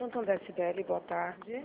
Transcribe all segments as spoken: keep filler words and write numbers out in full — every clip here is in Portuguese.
Santander C D L, boa tarde.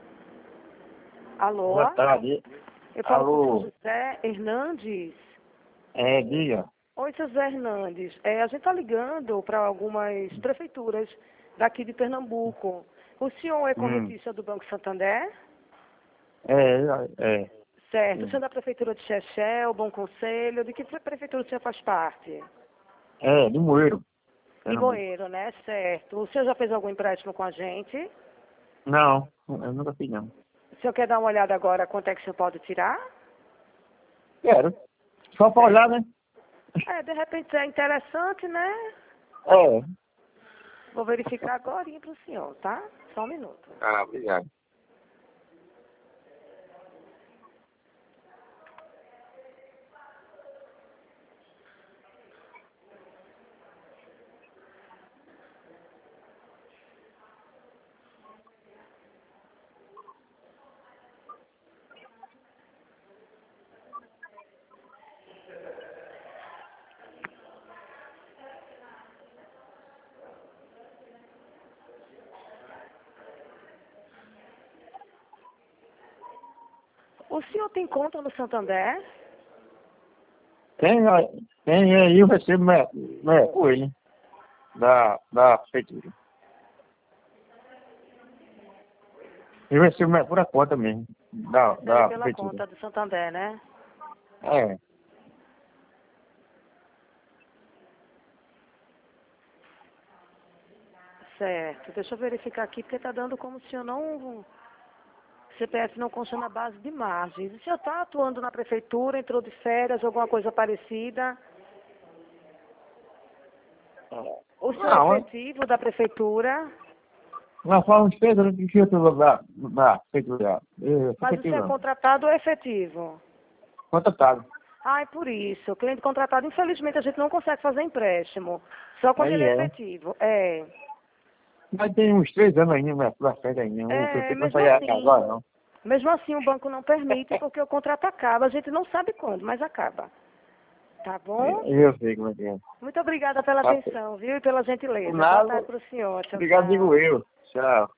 Alô? Boa tarde. Eu falo Alô? com o seu José Hernandes. É, diga. Oi, seu José Hernandes. É, a gente está ligando para algumas prefeituras daqui de Pernambuco. O senhor é Hum. correntista do Banco Santander? É, é. Certo. O Sim. senhor é da prefeitura de Xexé, o Bom Conselho? De que prefeitura o senhor faz parte? É, de Moeiro. Limoeiro, né? Certo. O senhor já fez algum empréstimo com a gente? Não, eu nunca fiz não. O senhor quer dar uma olhada agora quanto é que o senhor pode tirar? Quero. Só pra olhar, né? É, de repente é interessante, né? É. Vou verificar agora para o senhor, tá? Só um minuto. Ah, obrigado. O senhor tem conta no Santander? Tem, tem aí, eu recebo né, né, com ele, da, da prefeitura. Eu recebo né, por a conta mesmo, da, Recebe da pela prefeitura. conta do Santander, né? É. Certo. Deixa eu verificar aqui, porque está dando como se eu não... C P F não consta na base de margens. O senhor está atuando na prefeitura, entrou de férias, alguma coisa parecida? O senhor Não, é é- efetivo da prefeitura? não fala uns três anos que eu tô da, da prefeitura. Eu sou Mas o senhor é prefeitura. contratado ou é efetivo? Contratado. Ah, é por isso. O cliente contratado, infelizmente, a gente não consegue fazer empréstimo. Só quando Aí ele é é. efetivo. É. Mas tem uns três anos ainda, né, pela frente ainda. O É, P P não mesmo sai assim. agora, não. Mesmo assim, o banco não permite, porque o contrato acaba. A gente não sabe quando, mas acaba. Tá bom? Eu sei como é que é. Muito obrigada pela Tá. atenção, viu? E pela Por gentileza. Boa nada. tarde para o senhor. Tchau, Obrigado, digo tchau. eu. Tchau.